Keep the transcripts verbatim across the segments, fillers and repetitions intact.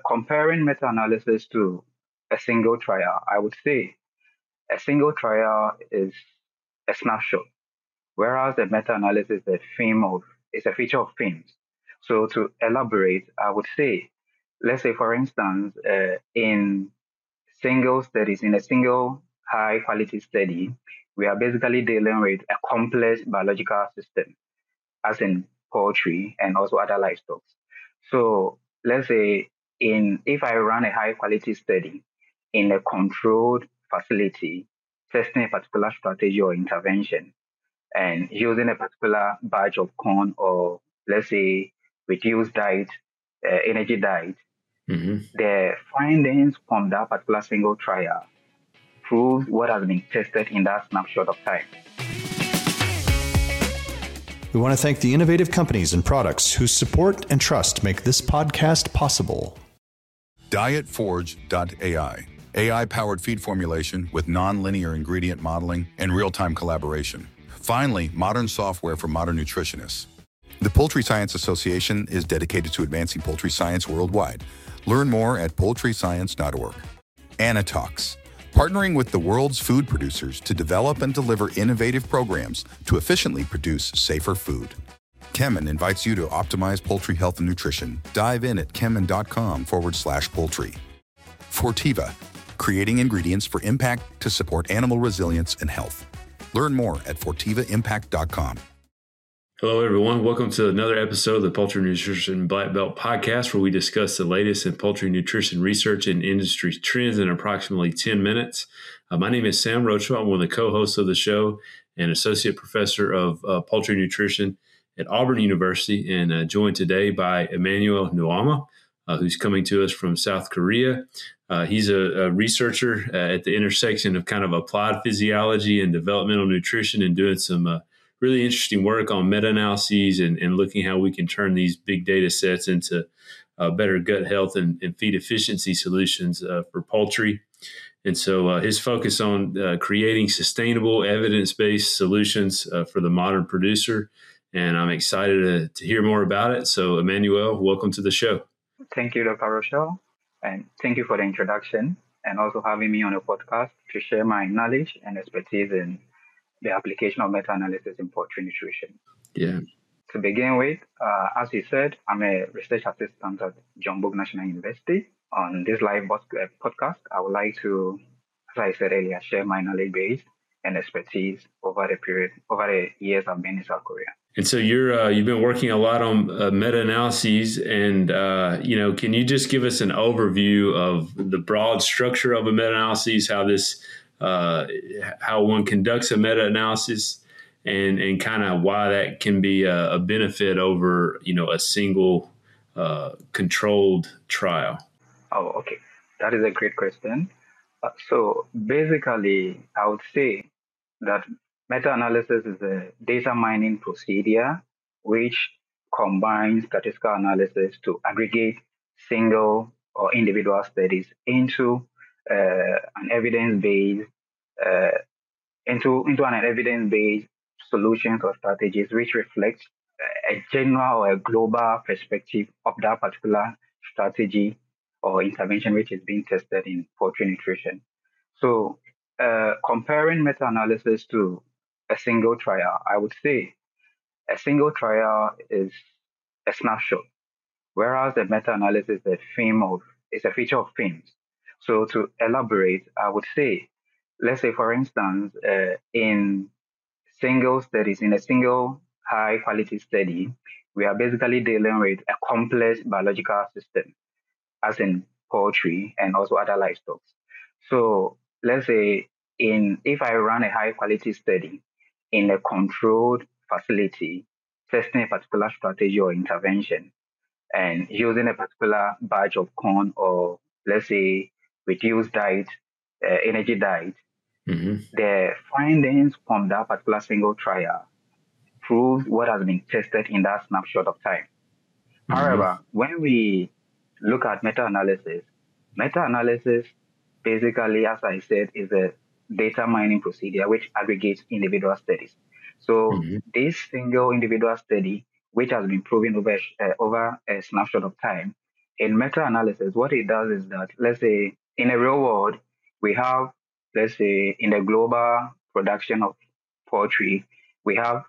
Comparing meta-analysis to a single trial, I would say a single trial is a snapshot, whereas the meta-analysis is a theme of is a feature of themes. So to elaborate, I would say, let's say for instance, uh, in single studies, in a single high quality study, we are basically dealing with a complex biological system, as in poultry and also other livestock. So let's say in if I run a high quality study in a controlled facility, testing a particular strategy or intervention and using a particular batch of corn or let's say reduced diet, uh, energy diet, Mm-hmm. the findings from that particular single trial proves what has been tested in that snapshot of time. We want to thank the innovative companies and products whose support and trust make this podcast possible. diet forge dot A I, A I-powered feed formulation with non-linear ingredient modeling and real-time collaboration. Finally, modern software for modern nutritionists. The Poultry Science Association is dedicated to advancing poultry science worldwide. Learn more at poultry science dot org. Anatox, partnering with the world's food producers to develop and deliver innovative programs to efficiently produce safer food. Kemin invites you to optimize poultry health and nutrition. Dive in at kemin.com forward slash poultry. Fortiva, creating ingredients for impact to support animal resilience and health. Learn more at fortiva impact dot com. Hello, everyone. Welcome to another episode of the Poultry Nutrition Black Belt Podcast, where we discuss the latest in poultry nutrition research and industry trends in approximately ten minutes. Uh, my name is Sam Rocha. I'm one of the co-hosts of the show and associate professor of uh, poultry nutrition at Auburn University, and uh, joined today by Emmanuel Nuama, uh, who's coming to us from South Korea. Uh, he's a, a researcher uh, at the intersection of kind of applied physiology and developmental nutrition, and doing some uh, really interesting work on meta-analyses and, and looking how we can turn these big data sets into uh, better gut health and, and feed efficiency solutions uh, for poultry. And so uh, his focus on uh, creating sustainable, evidence-based solutions uh, for the modern producer. And I'm excited to, to hear more about it. So, Emmanuel, welcome to the show. Thank you, Doctor Rochelle, and thank you for the introduction and also having me on a podcast to share my knowledge and expertise in the application of meta-analysis in poultry nutrition. Yeah. To begin with, uh, as you said, I'm a research assistant at John Book National University. On this live podcast, I would like to, as I said earlier, share my knowledge base and expertise over the period, over the years I've been in South Korea. And so you're uh, you've been working a lot on uh, meta-analyses, and uh, you know, can you just give us an overview of the broad structure of a meta-analysis, how this, uh, how one conducts a meta-analysis, and and kind of why that can be a, a benefit over, you know, a single uh, controlled trial? Oh, okay, that is a great question. Uh, so basically, I would say that meta-analysis is a data mining procedure which combines statistical analysis to aggregate single or individual studies into uh, an evidence-based uh, into into an evidence-based solutions or strategies which reflect a general or a global perspective of that particular strategy or intervention which is being tested in poultry nutrition. So uh, comparing meta-analysis to a single trial, I would say a single trial is a snapshot, whereas the meta-analysis is a theme of is a feature of themes. So to elaborate, I would say, let's say for instance, uh, in single studies, in a single high quality study, we are basically dealing with a complex biological system, as in poultry and also other livestock. So let's say in if I run a high quality study in a controlled facility, testing a particular strategy or intervention and using a particular batch of corn or let's say reduced diet, uh, energy diet, Mm-hmm. the findings from that particular single trial proves what has been tested in that snapshot of time. Mm-hmm. However, when we look at meta-analysis, meta-analysis basically, as I said, is a data mining procedure which aggregates individual studies. So mm-hmm. this single individual study, which has been proven over, uh, over a snapshot of time, in meta-analysis, what it does is that, let's say, in a real world, we have, let's say, in the global production of poultry, we have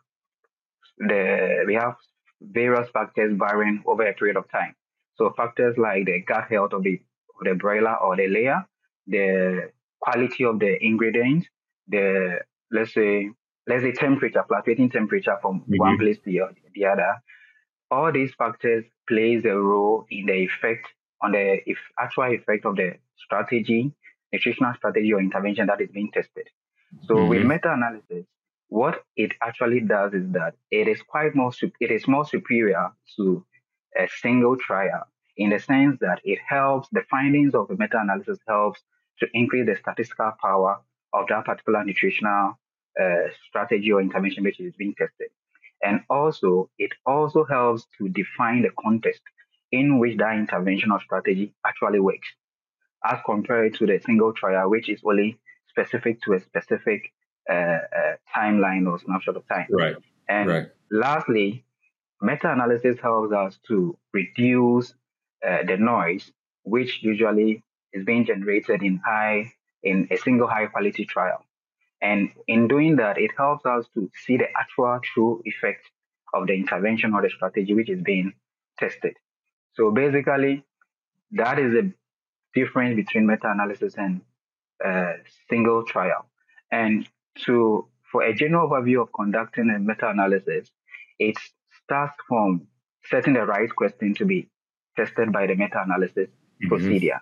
the we have various factors varying over a period of time. So factors like the gut health of the of the broiler or the layer, the quality of the ingredients, the let's say let's say temperature, fluctuating temperature from mm-hmm. one place to the, the other. All these factors plays a role in the effect on the if actual effect of the strategy, nutritional strategy or intervention that is being tested. So mm-hmm. with meta-analysis, what it actually does is that it is quite more it is more superior to a single trial in the sense that it helps the findings of the meta-analysis helps to increase the statistical power of that particular nutritional uh, strategy or intervention which is being tested. And also, it also helps to define the context in which that intervention or strategy actually works, as compared to the single trial, which is only specific to a specific uh, uh, timeline or snapshot of time. Right. And right. lastly, meta-analysis helps us to reduce uh, the noise, which usually is being generated in high in a single high-quality trial. And in doing that, it helps us to see the actual true effect of the intervention or the strategy which is being tested. So basically, that is the difference between meta-analysis and uh, single trial. And to for a general overview of conducting a meta-analysis, it starts from setting the right question to be tested by the meta-analysis mm-hmm. procedure.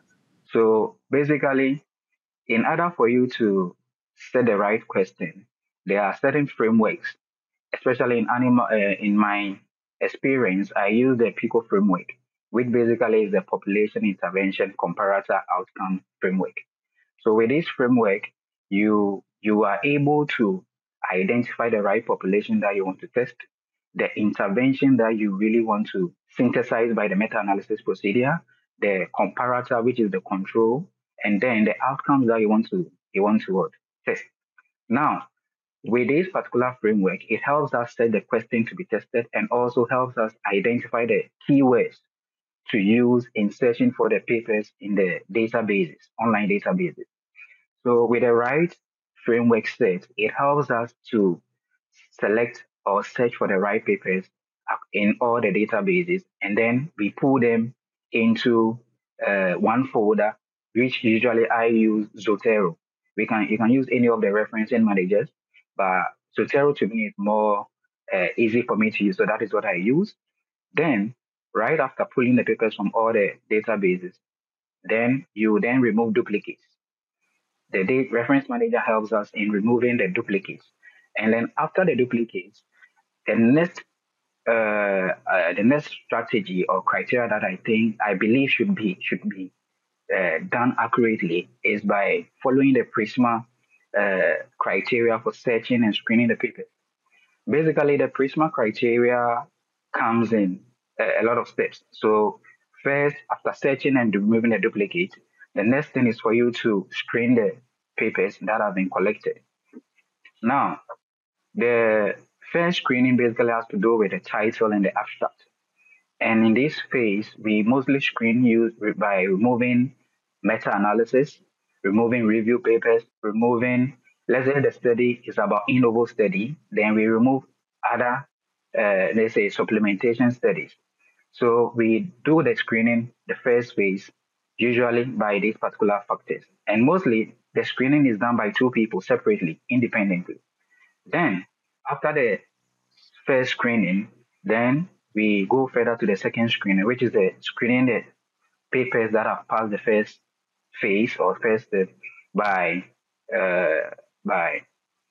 So basically, in order for you to set the right question, there are certain frameworks, especially in animal. Uh, in my experience, I use the PICO framework, which basically is the population intervention comparator outcome framework. So with this framework, you you are able to identify the right population that you want to test, the intervention that you really want to synthesize by the meta-analysis procedure, the comparator, which is the control, and then the outcomes that you want to you want to test. Now, with this particular framework, it helps us set the question to be tested and also helps us identify the keywords to use in searching for the papers in the databases, online databases. So with the right framework set, it helps us to select or search for the right papers in all the databases, and then we pull them into uh, one folder, which usually I use Zotero. We can you can use any of the referencing managers, but Zotero to me is more uh, easy for me to use, so that is what I use. Then, right after pulling the papers from all the databases, then you then remove duplicates. The date reference manager helps us in removing the duplicates, and then after the duplicates, the next uh, uh, the next strategy or criteria that I think I believe should be should be uh, done accurately is by following the PRISMA uh, criteria for searching and screening the papers. Basically, the PRISMA criteria comes in a, a lot of steps. So first, after searching and removing the duplicates, the next thing is for you to screen the papers that have been collected. Now, the first screening basically has to do with the title and the abstract. And in this phase, we mostly screen you by removing meta-analysis, removing review papers, removing, let's say the study is about in novo study, then we remove other, uh, let's say, supplementation studies. So we do the screening, the first phase, usually by these particular factors. And mostly, the screening is done by two people separately, independently. Then, after the first screening, then we go further to the second screening, which is the screening the papers that have passed the first phase or first step by uh, by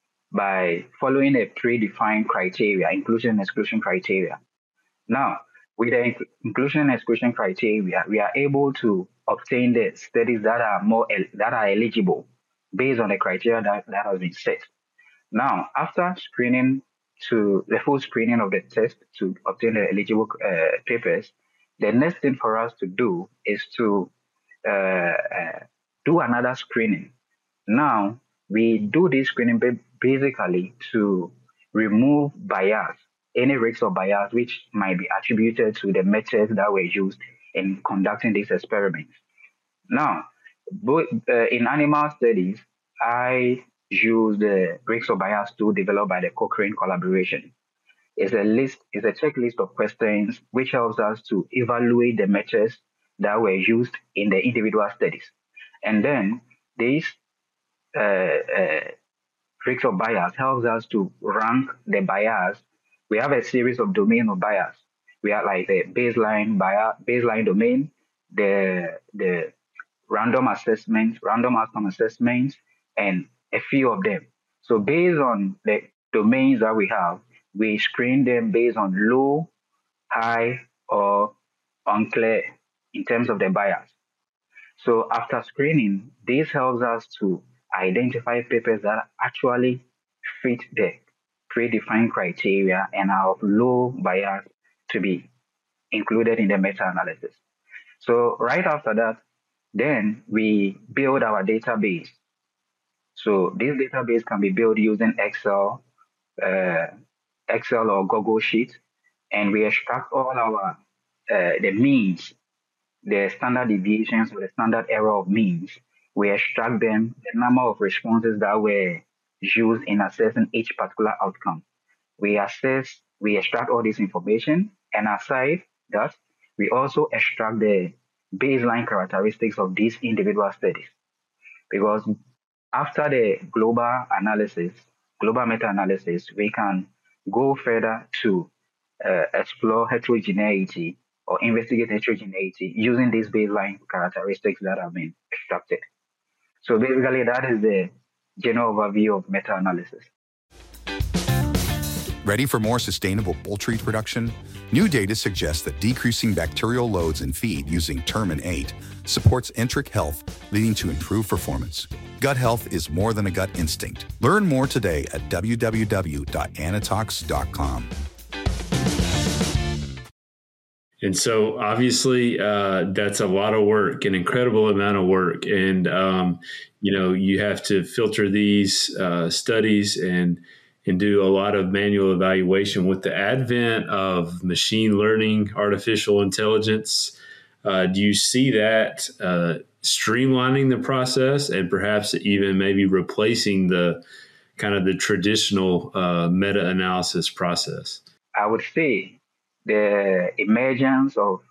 by following a predefined criteria, inclusion and exclusion criteria. Now, with the inclusion and exclusion criteria, we are able to obtain the studies that are more that are eligible based on the criteria that, that has been set. Now, after screening to the full screening of the test to obtain the eligible uh, papers, the next thing for us to do is to uh, uh, do another screening. Now, we do this screening basically to remove bias, any risks of bias which might be attributed to the methods that were used in conducting these experiments. Now, both, uh, in animal studies, I use the bricks of bias tool developed by the Cochrane collaboration. It's a list, it's a checklist of questions which helps us to evaluate the methods that were used in the individual studies. And then these uh, uh, bricks of bias helps us to rank the bias. We have a series of domain of bias. We have like the baseline bias, baseline domain, the the random assessments, random outcome assessments, and a few of them. So based on the domains that we have, we screen them based on low, high, or unclear in terms of the bias. So after screening, this helps us to identify papers that actually fit the predefined criteria and are of low bias to be included in the meta-analysis. So right after that, then we build our database. So this database can be built using Excel, uh, Excel or Google Sheets, and we extract all our uh, the means, the standard deviations or the standard error of means. We extract them, the number of responses that were used in assessing each particular outcome. We assess, we extract all this information, and aside that, we also extract the baseline characteristics of these individual studies. Because after the global analysis, global meta-analysis, we can go further to uh, explore heterogeneity or investigate heterogeneity using these baseline characteristics that have been extracted. So basically, that is the general overview of meta-analysis. Ready for more sustainable poultry production? New data suggests that decreasing bacterial loads in feed using Termin eight supports enteric health, leading to improved performance. Gut health is more than a gut instinct. Learn more today at w w w dot anatox dot com. And so obviously uh, that's a lot of work, an incredible amount of work. And, um, you know, you have to filter these uh, studies and and do a lot of manual evaluation. With the advent of machine learning, artificial intelligence, uh, do you see that uh, streamlining the process and perhaps even maybe replacing the kind of the traditional uh, meta-analysis process? I would say the emergence of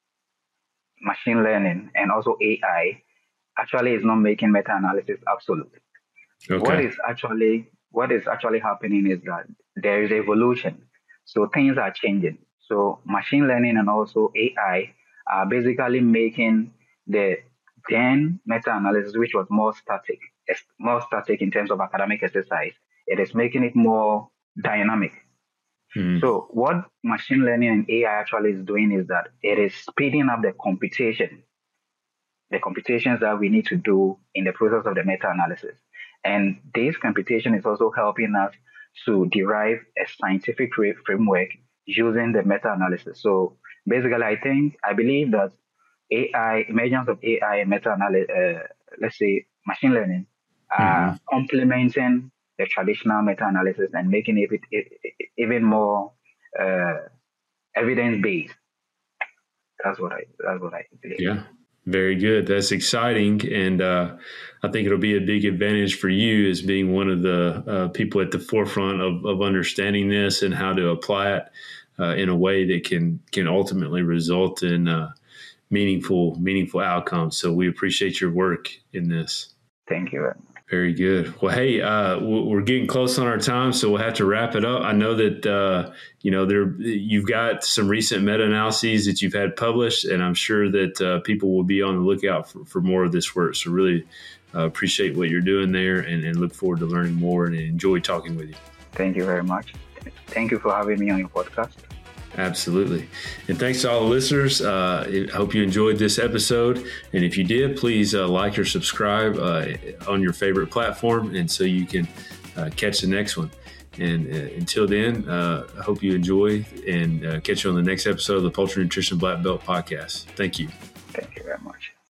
machine learning and also A I actually is not making meta-analysis absolute. Okay. What is actually what is actually happening is that there is evolution. So things are changing. So machine learning and also A I are basically making the then meta-analysis, which was more static, more static in terms of academic exercise, it is making it more dynamic. Mm-hmm. So what machine learning and A I actually is doing is that it is speeding up the computation, the computations that we need to do in the process of the meta-analysis. And this computation is also helping us to derive a scientific framework using the meta-analysis. So basically, I think, I believe that A I, emergence of A I and meta-analysis, uh, let's say machine learning, are mm-hmm. complementing the traditional meta-analysis and making it, it, it even more uh, evidence-based. That's what I, that's what I believe. Yeah. Very good. That's exciting. And uh, I think it'll be a big advantage for you as being one of the uh, people at the forefront of, of understanding this and how to apply it uh, in a way that can can ultimately result in uh, meaningful, meaningful outcomes. So we appreciate your work in this. Thank you. Very good. Well, hey, uh, we're getting close on our time, so we'll have to wrap it up. I know that, uh, you know, there you've got some recent meta-analyses that you've had published, and I'm sure that uh, people will be on the lookout for, for more of this work. So really uh, appreciate what you're doing there and, and look forward to learning more and enjoy talking with you. Thank you very much. Thank you for having me on your podcast. Absolutely. And thanks to all the listeners. Uh, I hope you enjoyed this episode. And if you did, please uh, like or subscribe uh, on your favorite platform, and so you can uh, catch the next one. And uh, until then, uh, I hope you enjoy and uh, catch you on the next episode of the Poultry Nutrition Black Belt Podcast. Thank you. Thank you very much.